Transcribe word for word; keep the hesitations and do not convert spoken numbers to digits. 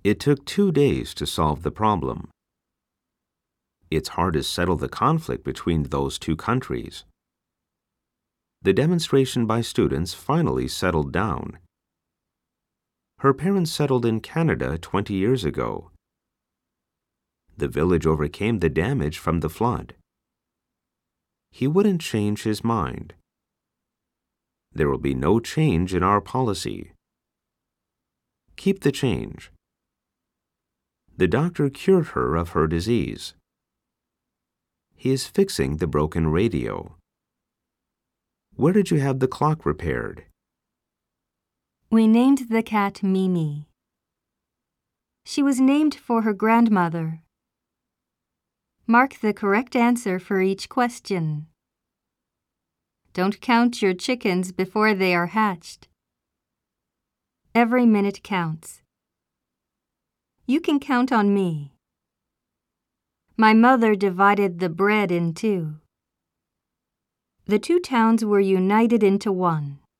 It took two days to solve the problem. It's hard to settle the conflict between those two countries. The demonstration by students finally settled down. Her parents settled in Canada twenty years ago. The village overcame the damage from the flood. He wouldn't change his mind. There will be no change in our policy. Keep the change. The doctor cured her of her disease. He is fixing the broken radio. Where did you have the clock repaired? We named the cat Mimi. She was named for her grandmother. Mark the correct answer for each question. Don't count your chickens before they are hatched. Every minute counts. You can count on me. My mother divided the bread in two. The two towns were united into one.